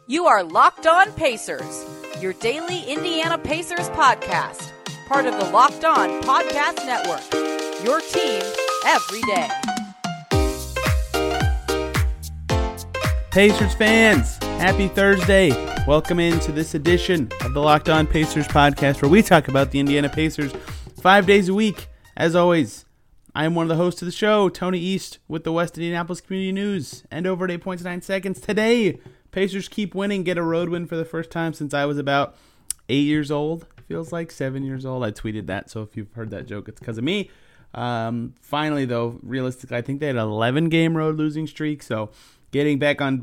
You are Locked On Pacers, your daily Indiana Pacers podcast, part of the Locked On Podcast Network, your team every day. Pacers fans, happy Thursday. Welcome into this edition of the Locked On Pacers podcast, where we talk about the Indiana Pacers 5 days a week. As always, I am one of the hosts of the show, Tony East, with the West Indianapolis Community News, and over at 8.9 seconds. Today, Pacers keep winning, get a road win for the first time since I was about 8 years old. Feels like 7 years old. I tweeted that, so if you've heard that joke, it's because of me. Finally, though, realistically, I think they had an 11-game road losing streak, so getting back on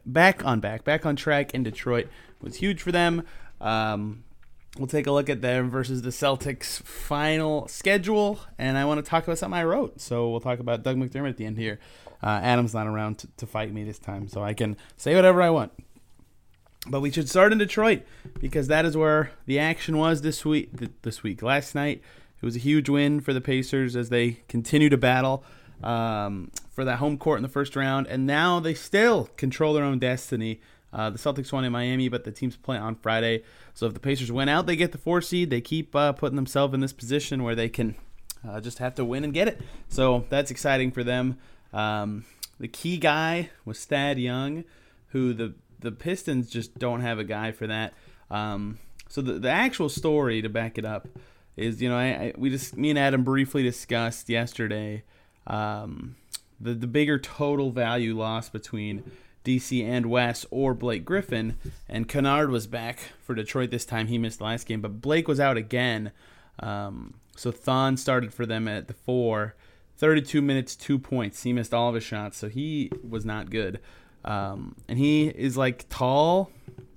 track in Detroit was huge for them. We'll take a look at them versus the Celtics' final schedule, and I want to talk about something I wrote. So we'll talk about Doug McDermott at the end here. Adam's not around to fight me this time, so I can say whatever I want. But we should start in Detroit, because that is where the action was this week. Last night, it was a huge win for the Pacers as they continue to battle for that home court in the first round, and now they still control their own destiny. The Celtics won in Miami, but the teams play on Friday. So if the Pacers win out, they get the 4 seed. They keep putting themselves in this position where they can just have to win and get it. So that's exciting for them. The key guy was Thad Young, who the Pistons just don't have a guy for that. So the actual story to back it up is, me and Adam briefly discussed yesterday the bigger total value loss between DC and Wes or Blake Griffin, and Kennard was back for Detroit this time. He missed the last game, but Blake was out again. So Thon started for them at the 4, 32 minutes, 2 points. He missed all of his shots, so he was not good. And he is tall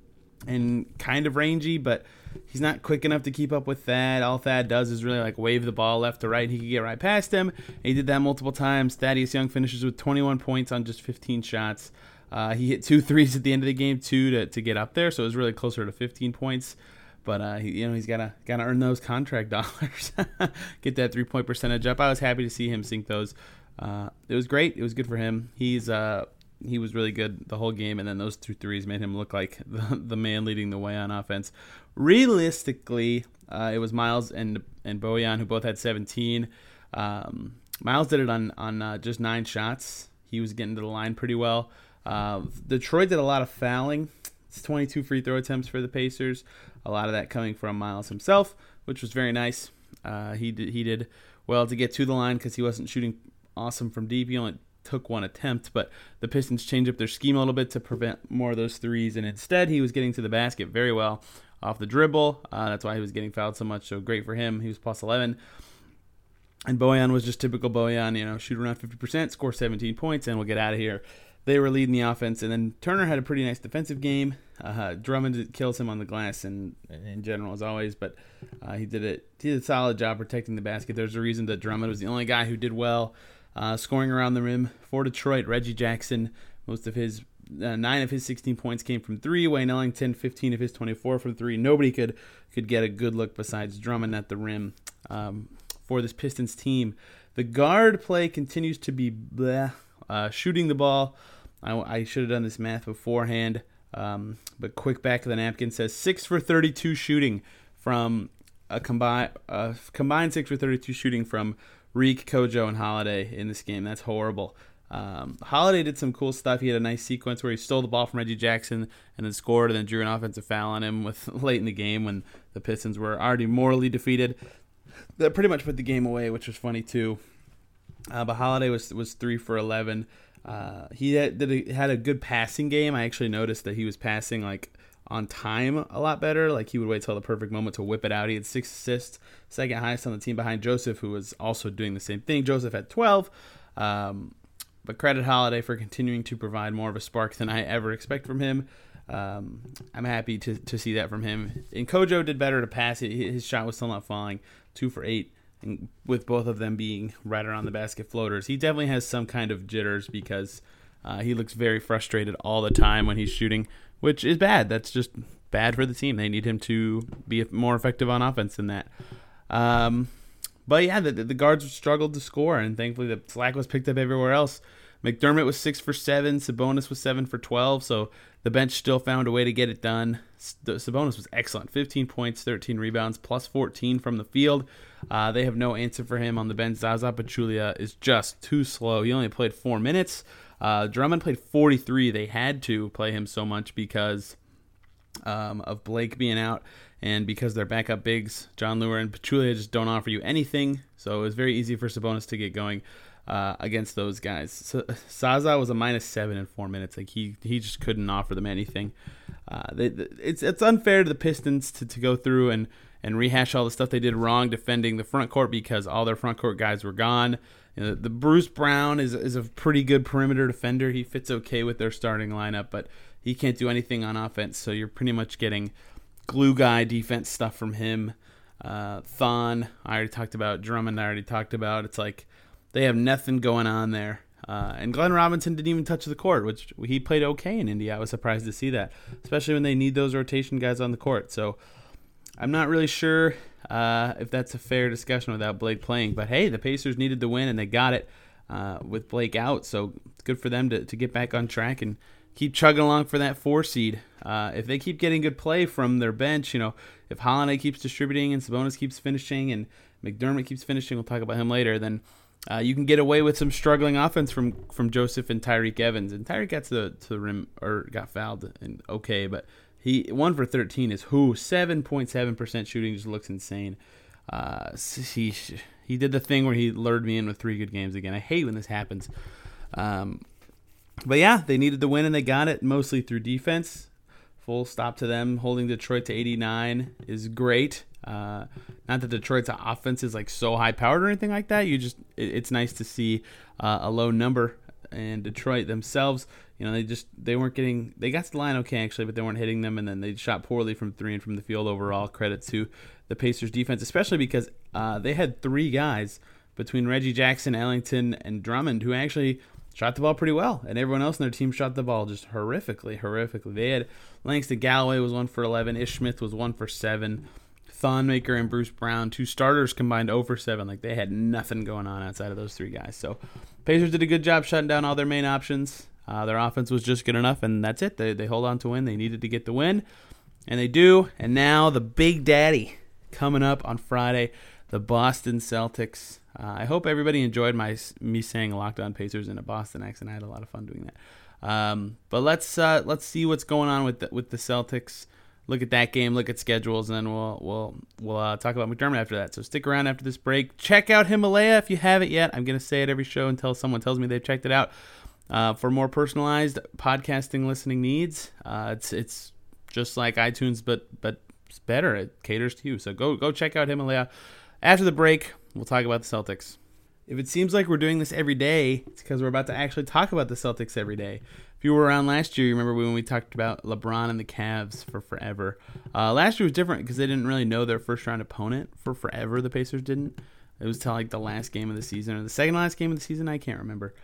and kind of rangy, but he's not quick enough to keep up with Thad. All Thad does is really wave the ball left to right. He could get right past him. And he did that multiple times. Thaddeus Young finishes with 21 points on just 15 shots. He hit 2 threes at the end of the game too to get up there, so it was really closer to 15 points. But he's gotta earn those contract dollars, get that 3-point percentage up. I was happy to see him sink those. It was great. It was good for him. He was really good the whole game, and then those 2 threes made him look like the man leading the way on offense. Realistically, it was Miles and Bojan who both had 17. Miles did it on just 9 shots. He was getting to the line pretty well. Detroit did a lot of fouling. It's 22 free throw attempts for the Pacers. A lot of that coming from Miles himself, which was very nice. He did well to get to the line because he wasn't shooting awesome from deep. He only took 1 attempt, but the Pistons changed up their scheme a little bit to prevent more of those threes, and instead he was getting to the basket very well off the dribble. That's why he was getting fouled so much, so great for him. He was plus 11. And Bojan was just typical Bojan, shoot around 50%, score 17 points, and we'll get out of here. They were leading the offense, and then Turner had a pretty nice defensive game. Drummond kills him on the glass and in general, as always, but he did a solid job protecting the basket. There's a reason that Drummond was the only guy who did well scoring around the rim for Detroit. Reggie Jackson, most of his 9 of his 16 points came from 3. Wayne Ellington, 15 of his 24 from 3. Nobody could get a good look besides Drummond at the rim for this Pistons team. The guard play continues to be bleh. Shooting the ball, I should have done this math beforehand, but quick back of the napkin says 6 for 32 shooting from a combined 6 for 32 shooting from Reek, Kojo, and Holiday in this game. That's horrible. Holiday did some cool stuff. He had a nice sequence where he stole the ball from Reggie Jackson and then scored, and then drew an offensive foul on him late in the game when the Pistons were already morally defeated. That pretty much put the game away, which was funny too. But Holiday was 3 for 11. He had a good passing game. I actually noticed that he was passing on time a lot better. He would wait till the perfect moment to whip it out. He had 6 assists, second highest on the team behind Joseph, who was also doing the same thing. Joseph had 12. But credit Holiday for continuing to provide more of a spark than I ever expect from him. I'm happy to see that from him. And Kojo did better to pass. His shot was still not falling. 2 for 8. And with both of them being right around the basket floaters. He definitely has some kind of jitters because he looks very frustrated all the time when he's shooting, which is bad. That's just bad for the team. They need him to be more effective on offense than that. But yeah, the guards struggled to score, and thankfully the slack was picked up everywhere else. McDermott was 6 for 7. Sabonis was 7 for 12. So the bench still found a way to get it done. Sabonis was excellent. 15 points, 13 rebounds, plus 14 from the field. They have no answer for him on the bench. Zaza Pachulia is just too slow. He only played 4 minutes. Drummond played 43. They had to play him so much because of Blake being out and because their backup bigs, John Lure and Pachulia, just don't offer you anything. So it was very easy for Sabonis to get going against those guys. So Zaza was a -7 in 4 minutes. Like he just couldn't offer them anything. It's unfair to the Pistons to go through and rehash all the stuff they did wrong defending the front court because all their front court guys were gone. You know, the Bruce Brown is a pretty good perimeter defender. He fits okay with their starting lineup, but he can't do anything on offense. So you're pretty much getting glue guy defense stuff from him. Thon, I already talked about. Drummond, I already talked about. It's like they have nothing going on there. And Glenn Robinson didn't even touch the court, which he played okay in India. I was surprised to see that, especially when they need those rotation guys on the court. So I'm not really sure if that's a fair discussion without Blake playing. But, hey, the Pacers needed the win, and they got it with Blake out. So it's good for them to get back on track and keep chugging along for that 4 seed. If they keep getting good play from their bench, if Holiday keeps distributing and Sabonis keeps finishing and McDermott keeps finishing, we'll talk about him later, then you can get away with some struggling offense from Joseph and Tyreke Evans. And Tyreke got to the rim or got fouled, and okay, but he 1 for 13 is 7.7% shooting, just looks insane. He did the thing where he lured me in with 3 good games again. I hate when this happens. But yeah, they needed the win and they got it mostly through defense. Full stop to them. Holding Detroit to 89 is great. Not that Detroit's offense is like so high powered or anything like that. It's nice to see a low number. And Detroit themselves, they weren't getting. They got to the line okay actually, but they weren't hitting them. And then they shot poorly from 3 and from the field overall. Credit to the Pacers defense, especially because they had 3 guys between Reggie Jackson, Ellington, and Drummond who actually shot the ball pretty well, and everyone else in their team shot the ball just horrifically. They had Langston Galloway was 1 for 11, Ish Smith was 1 for 7, Thonmaker and Bruce Brown, 2 starters combined 0 for 7. Like they had nothing going on outside of those 3 guys. So Pacers did a good job shutting down all their main options. Their offense was just good enough, and that's it. They hold on to win. They needed to get the win, and they do. And now the big daddy coming up on Friday, the Boston Celtics. I hope everybody enjoyed me saying Locked On Pacers in a Boston accent. I had a lot of fun doing that. But let's see what's going on with the Celtics. Look at that game, look at schedules, and then we'll talk about McDermott after that. So stick around after this break. Check out Himalaya if you haven't yet. I'm going to say it every show until someone tells me they've checked it out. For more personalized podcasting listening needs, it's just like iTunes, but it's better. It caters to you. So go check out Himalaya. After the break, we'll talk about the Celtics. If it seems like we're doing this every day, it's because we're about to actually talk about the Celtics every day. If you were around last year, you remember when we talked about LeBron and the Cavs for forever. Last year was different because they didn't really know their first-round opponent for forever. The Pacers didn't. It was till like the last game of the season or the second last game of the season. I can't remember.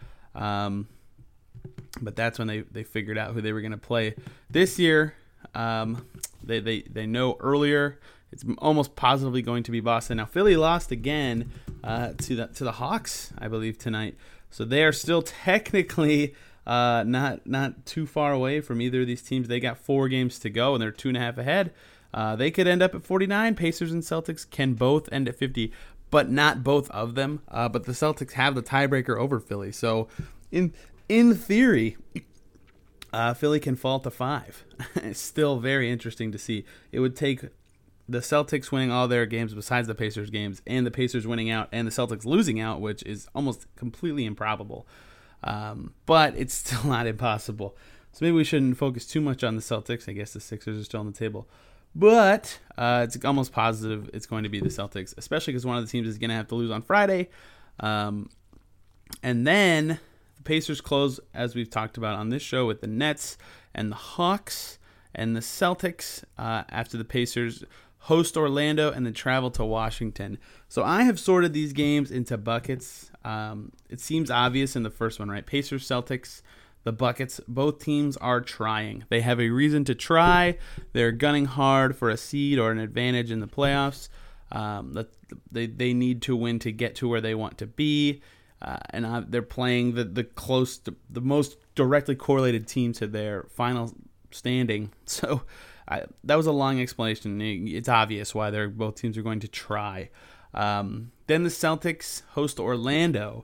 But that's when they figured out who they were going to play. This year, they know earlier. It's almost positively going to be Boston. Now, Philly lost again to the Hawks, I believe, tonight. So they are still technically not too far away from either of these teams. They got 4 games to go, and they're 2.5 ahead. They could end up at 49. Pacers and Celtics can both end at 50, but not both of them. But the Celtics have the tiebreaker over Philly. So in theory, Philly can fall to 5. It's still very interesting to see. It would take the Celtics winning all their games besides the Pacers games, and the Pacers winning out, and the Celtics losing out, which is almost completely improbable. But it's still not impossible. So maybe we shouldn't focus too much on the Celtics. I guess the Sixers are still on the table. But it's almost positive it's going to be the Celtics, especially because one of the teams is going to have to lose on Friday. And then the Pacers close, as we've talked about on this show, with the Nets and the Hawks and the Celtics after the Pacers host Orlando and then travel to Washington. So I have sorted these games into buckets. It seems obvious in the first one, right? Pacers, Celtics, the buckets. Both teams are trying. They have a reason to try. They're gunning hard for a seed or an advantage in the playoffs. They need to win to get to where they want to be. and they're playing the most directly correlated team to their final standing. So that was a long explanation. It's obvious why both teams are going to try. Then the Celtics host Orlando,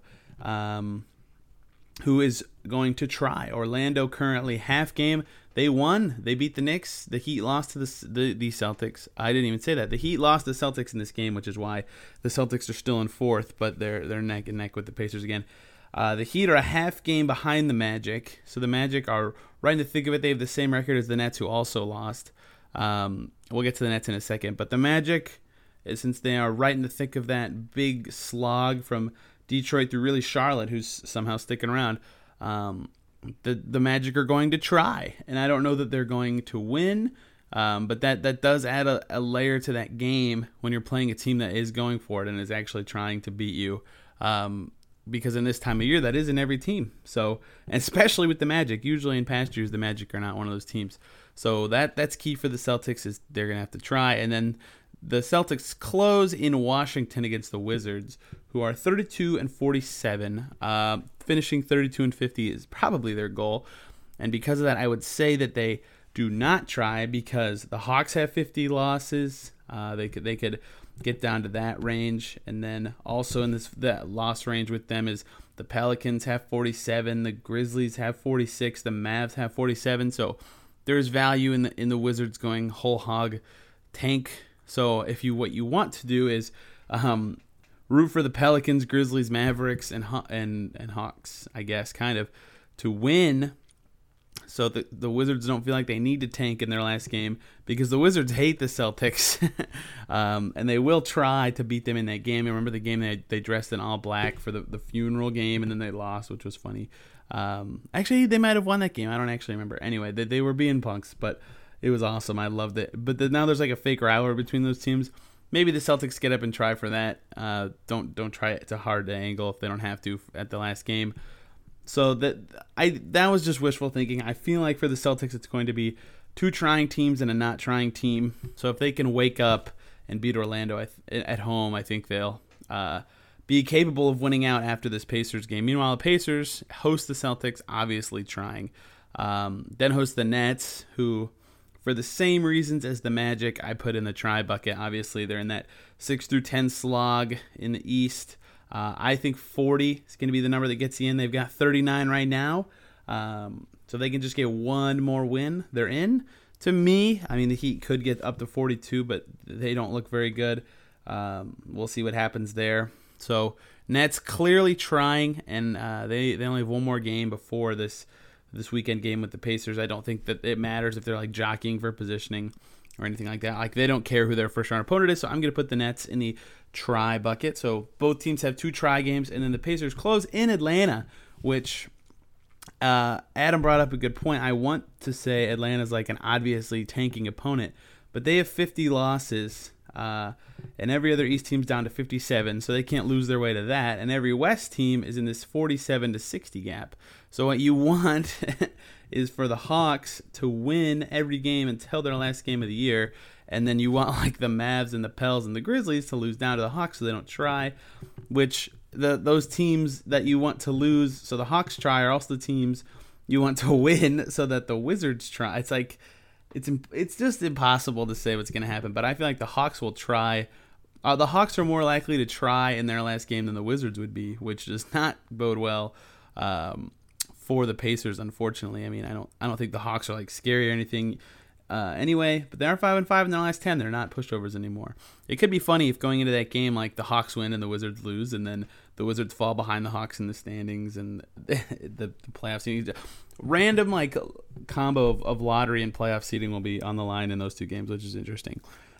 who is going to try. Orlando currently half game. They won. They beat the Knicks. The Heat lost to the Celtics. I didn't even say that. The Heat lost the Celtics in this game, which is why the Celtics are still in fourth, but they're neck and neck with the Pacers again. The Heat are a half game behind the Magic, so the Magic are right in the thick of it. They have the same record as the Nets, who also lost. We'll get to the Nets in a second, but the Magic, since they are right in the thick of that big slog from Detroit through really Charlotte, who's somehow sticking around, the Magic are going to try, and I don't know that they're going to win, but that does add a layer to that game when you're playing a team that is going for it and is actually trying to beat you, because in this time of year, that isn't every team. So, especially with the Magic, usually in past years, the Magic are not one of those teams. So that's key for the Celtics, is they're going to have to try, and then the Celtics close in Washington against the Wizards, who are 32-47. Finishing 32-50 is probably their goal. And because of that, I would say that they do not try, because the Hawks have 50 losses. They could get down to that range. And then also in that loss range with them is the Pelicans have 47, the Grizzlies have 46, the Mavs have 47. So there's value in the Wizards going whole hog tank. So what you want to do is root for the Pelicans, Grizzlies, Mavericks, and Hawks, I guess, kind of, to win, so that the Wizards don't feel like they need to tank in their last game, because the Wizards hate the Celtics, and they will try to beat them in that game. I remember the game they dressed in all black for the funeral game, and then they lost, which was funny. Actually, they might have won that game. I don't actually remember. Anyway, they were being punks, but it was awesome. I loved it. But now there's like a fake rivalry between those teams. Maybe the Celtics get up and try for that. Don't try it to hard angle if they don't have to at the last game. So that was just wishful thinking. I feel like for the Celtics, it's going to be two trying teams and a not trying team. So if they can wake up and beat Orlando at home, I think they'll be capable of winning out after this Pacers game. Meanwhile, the Pacers host the Celtics, obviously trying. Then host the Nets, who, for the same reasons as the Magic, I put in the try bucket. Obviously, they're in that 6-10 slog in the East. I think 40 is going to be the number that gets you in. They've got 39 right now, so they can just get one more win. They're in. To me, I mean, the Heat could get up to 42, but they don't look very good. We'll see what happens there. So Nets clearly trying, and they only have one more game before this weekend game with the Pacers. I don't think that it matters if they're like jockeying for positioning or anything like that. Like, they don't care who their first round opponent is, so I'm going to put the Nets in the try bucket. So both teams have two try games, and then the Pacers close in Atlanta, which Adam brought up a good point. I want to say Atlanta's like an obviously tanking opponent, but they have 50 losses, and every other East team's down to 57, so they can't lose their way to that, and every West team is in this 47-60 gap. So what you want is for the Hawks to win every game until their last game of the year, and then you want like the Mavs and the Pels and the Grizzlies to lose down to the Hawks so they don't try, which those teams that you want to lose so the Hawks try are also the teams you want to win so that the Wizards try. It's like it's just impossible to say what's going to happen, but I feel like the Hawks will try. The Hawks are more likely to try in their last game than the Wizards would be, which does not bode well for the Pacers, unfortunately. I mean, I don't think the Hawks are like scary or anything anyway, but they are 5-5 in their last 10. They're not pushovers anymore. It could be funny if going into that game, like, the Hawks win and the Wizards lose, and then the Wizards fall behind the Hawks in the standings and the playoff seeding. Random like combo of lottery and playoff seeding will be on the line in those two games, which is interesting.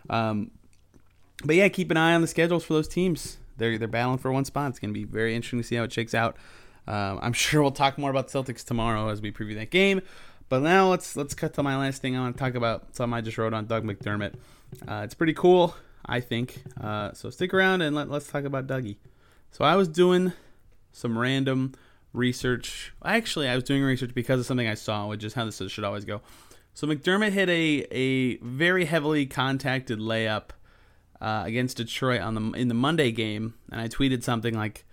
But yeah, keep an eye on the schedules for those teams. They're battling for one spot. It's going to be very interesting to see how it shakes out. I'm sure we'll talk more about Celtics tomorrow as we preview that game. But now let's cut to my last thing. I want to talk about something I just wrote on Doug McDermott. It's pretty cool, I think. So stick around and let's talk about Dougie. So I was doing some random research. Actually, I was doing research because of something I saw, which is how this should always go. So McDermott hit a very heavily contacted layup against Detroit in the Monday game, and I tweeted something like,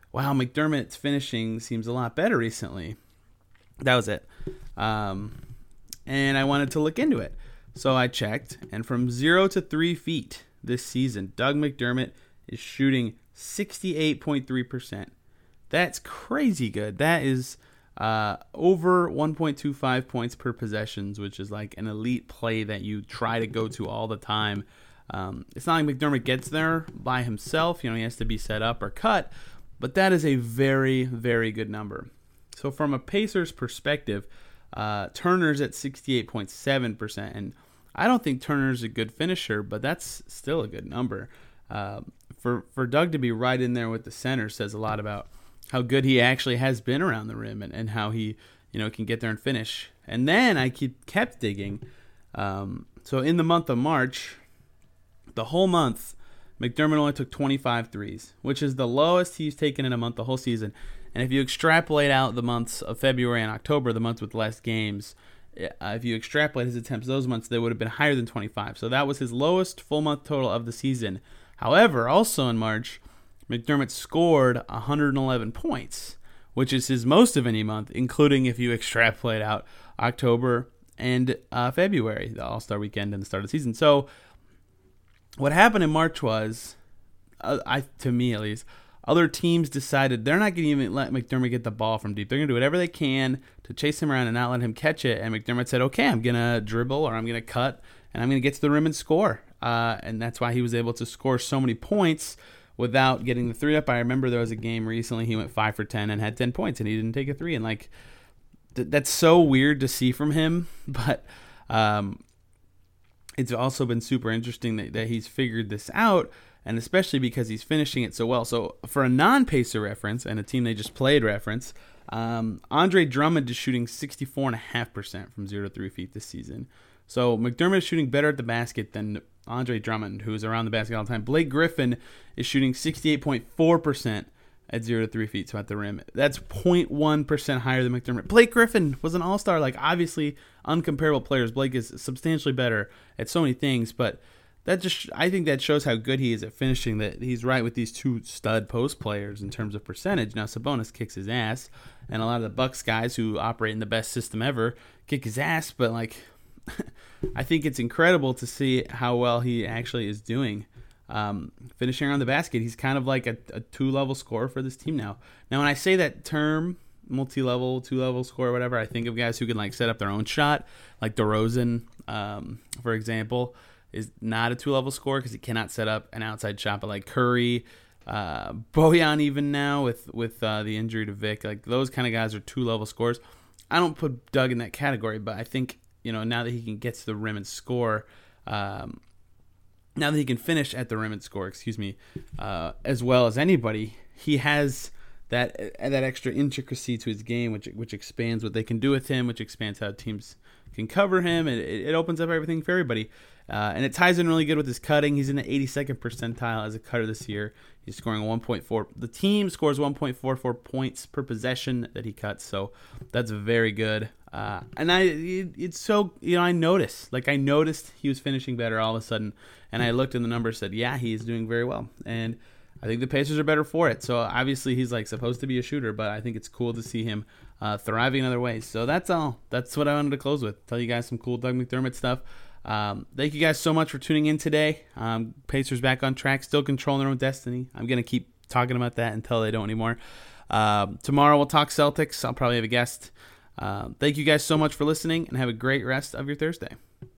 wow, McDermott's finishing seems a lot better recently. That was it. And I wanted to look into it. So I checked, and from 0 to 3 feet this season, Doug McDermott is shooting 68.3%. That's crazy good. That is over 1.25 points per possessions, which is like an elite play that you try to go to all the time. It's not like McDermott gets there by himself. He has to be set up or cut, but that is a very, very good number. So from a Pacers perspective, Turner's at 68.7%, and I don't think Turner's a good finisher, but that's still a good number. For Doug to be right in there with the center says a lot about how good he actually has been around the rim and how he can get there and finish. And then I kept digging. So in the month of March, the whole month, McDermott only took 25 threes, which is the lowest he's taken in a month the whole season. And if you extrapolate out the months of February and October, the months with less games, if you extrapolate his attempts those months, they would have been higher than 25. So that was his lowest full month total of the season. However, also in March, McDermott scored 111 points, which is his most of any month, including if you extrapolate out October and February, the All-Star weekend and the start of the season. So what happened in March was, to me at least, other teams decided they're not going to even let McDermott get the ball from deep. They're going to do whatever they can to chase him around and not let him catch it. And McDermott said, okay, I'm going to dribble or I'm going to cut and I'm going to get to the rim and score. And that's why he was able to score so many points without getting the three up. I remember there was a game recently he went 5 for 10 and had 10 points and he didn't take a three. And that's so weird to see from him. But it's also been super interesting that he's figured this out. And especially because he's finishing it so well. So for a non-Pacer reference and a team they just played reference, Andre Drummond is shooting 64.5% from 0 to 3 feet this season. So McDermott is shooting better at the basket than Andre Drummond, who is around the basket all the time. Blake Griffin is shooting 68.4% at 0 to 3 feet, so at the rim. That's 0.1% higher than McDermott. Blake Griffin was an all-star. Obviously, uncomparable players. Blake is substantially better at so many things, but I think that shows how good he is at finishing, that he's right with these two stud post players in terms of percentage. Now, Sabonis kicks his ass, and a lot of the Bucks guys who operate in the best system ever kick his ass, but I think it's incredible to see how well he actually is doing. Finishing around the basket, he's kind of like a two-level scorer for this team now. Now, when I say that term, multi-level, two-level scorer, whatever, I think of guys who can set up their own shot, like DeRozan, for example, is not a two-level scorer because he cannot set up an outside shot. But Curry, Bojan even now with the injury to Vic, those kind of guys are two-level scorers. I don't put Doug in that category, but I think now that he can get to the rim and score, now that he can finish at the rim and score, as well as anybody, he has that extra intricacy to his game, which expands what they can do with him, which expands how teams can cover him. It opens up everything for everybody. And it ties in really good with his cutting. He's in the 82nd percentile as a cutter this year. He's scoring 1.4. The team scores 1.44 points per possession that he cuts, so that's very good. And it's so, I noticed. I noticed he was finishing better all of a sudden, and I looked in the numbers and said, yeah, he is doing very well. And I think the Pacers are better for it. So obviously he's supposed to be a shooter, but I think it's cool to see him thriving in other ways. So that's all. That's what I wanted to close with. Tell you guys some cool Doug McDermott stuff. Thank you guys so much for tuning in today. Pacers back on track, still controlling their own destiny. I'm going to keep talking about that until they don't anymore. Tomorrow we'll talk Celtics. I'll probably have a guest. Thank you guys so much for listening, and have a great rest of your Thursday.